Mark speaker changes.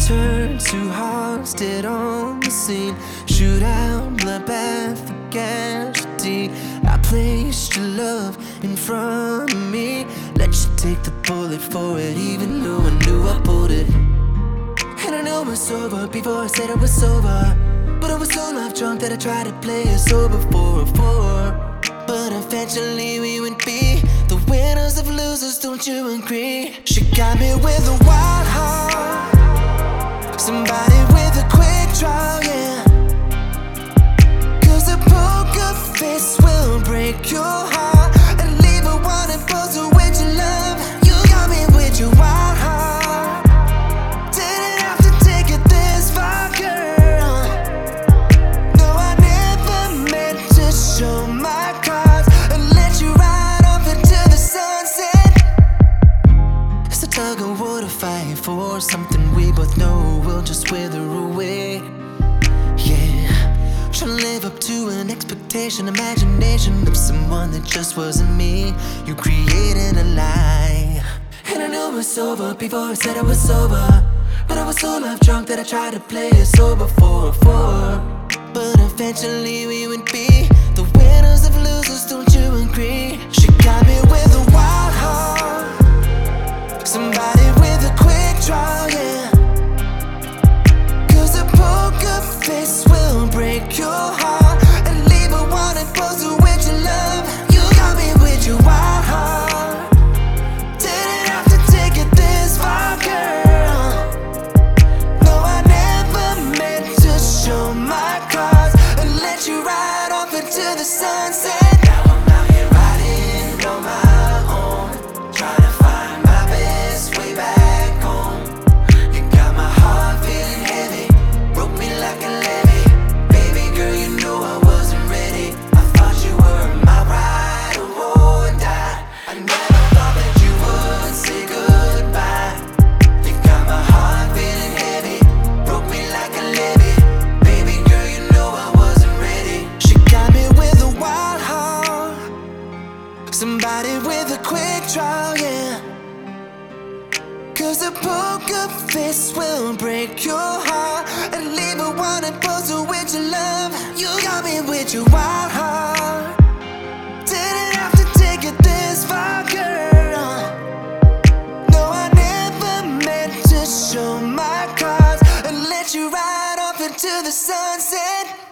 Speaker 1: Turn two hearts dead on the scene. Shootout, bloodbath, the casualty. I placed your love in front of me. Let you take the bullet for it, even though I knew I pulled it. And I knew it was over before I said it was over. But I was so love drunk that I tried to play it sober for a four. But eventually we would be the winners of losers, don't you agree? She got me with a wild heart, somebody with a quick draw, yeah. Cause a poker face will break your heart and leave a wanted poster with your love. You got me with your wild heart. Didn't have to take it this far, girl. No, I never meant to show my cards and let you ride off into the sunset. It's a tug of war to fight for something we both know will just wither away. Yeah, trying to live up to an expectation, imagination of someone that just wasn't me. You created a lie, and I knew it was over before I said it was over. But I was so love drunk that I tried to play it sober for a four. But eventually we would be the winners of losers, don't you agree? She got me with a wild heart, somebody with a quick draw, yeah. Cause a poker face will break your heart and leave a wanted poster with your love. You got me with your wild heart. Didn't have to take it this far, girl. No, I never meant to show my cards and let you ride off into the sunset. Now I'm out here riding on my own, trying to find my best way back home. You got my heart feeling heavy, broke me like a levee. Baby girl, you know I wasn't ready. I thought you were my ride or die. I never thought that you would say goodbye. You got my heart feeling heavy, broke me like a levee. Baby girl, you know I wasn't ready. She got me with a wild heart, somebody with a quick draw, yeah. Cause a poker face will break your heart and leave a wanted poster with your love. You got me with your wild heart. Didn't have to take it this far, girl. No, I never meant to show my cards and let you ride off into the sunset.